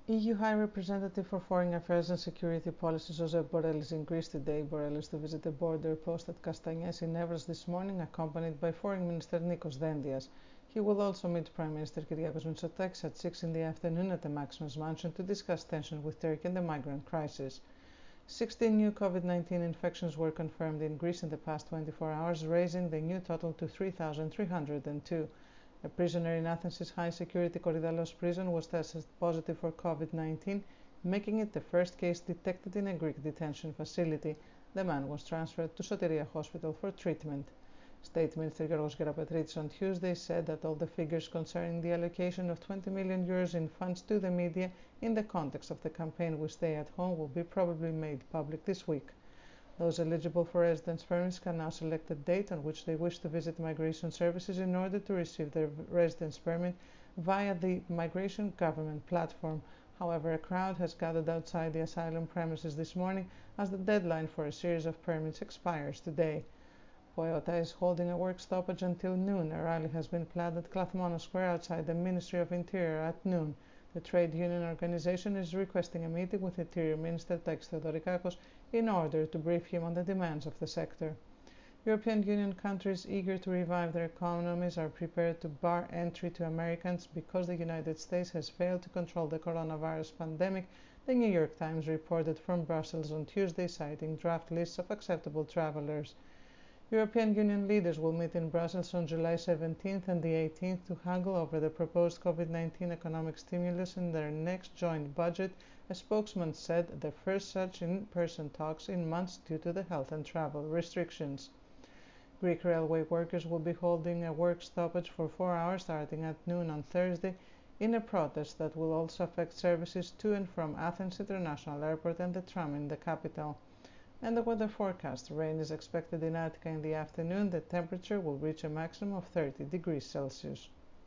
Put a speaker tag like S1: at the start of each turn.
S1: EU High Representative for Foreign Affairs and Security Policy Josep Borrell is in Greece today. Borrell is to visit the border post at Kastanias in Evros this morning, accompanied by Foreign Minister Nikos Dendias. He will also meet Prime Minister Kyriakos Mitsotakis at 6 in the afternoon at the Maximus Mansion to discuss tension with Turkey and the migrant crisis. 16 new COVID-19 infections were confirmed in Greece in the past 24 hours, raising the new total to 3,302. A prisoner in Athens' high-security Korydallos prison was tested positive for COVID-19, making it the first case detected in a Greek detention facility. The man was transferred to Soteria Hospital for treatment. State Minister Georgios Gerapetritis on Tuesday said that all the figures concerning the allocation of 20 million euros in funds to the media in the context of the campaign We Stay at Home will be probably made public this week. Those eligible for residence permits can now select a date on which they wish to visit migration services in order to receive their residence permit via the Migration Government platform. However, a crowd has gathered outside the asylum premises this morning as the deadline for a series of permits expires today. Toyota is holding a work stoppage until noon. A rally has been planned at Klathmono Square outside the Ministry of Interior at noon. The trade union organization is requesting a meeting with Interior Minister Takis Theodorikakos in order to brief him on the demands of the sector. European Union countries eager to revive their economies are prepared to bar entry to Americans because the United States has failed to control the coronavirus pandemic, the New York Times reported from Brussels on Tuesday, citing draft lists of acceptable travelers. European Union leaders will meet in Brussels on July 17th and the 18th to haggle over the proposed COVID-19 economic stimulus in their next joint budget, a spokesman said, the first such in-person talks in months due to the health and travel restrictions. Greek railway workers will be holding a work stoppage for 4 hours starting at noon on Thursday in a protest that will also affect services to and from Athens International Airport and the tram in the capital. And the weather forecast. Rain is expected in Attica in the afternoon. The temperature will reach a maximum of 30 degrees Celsius.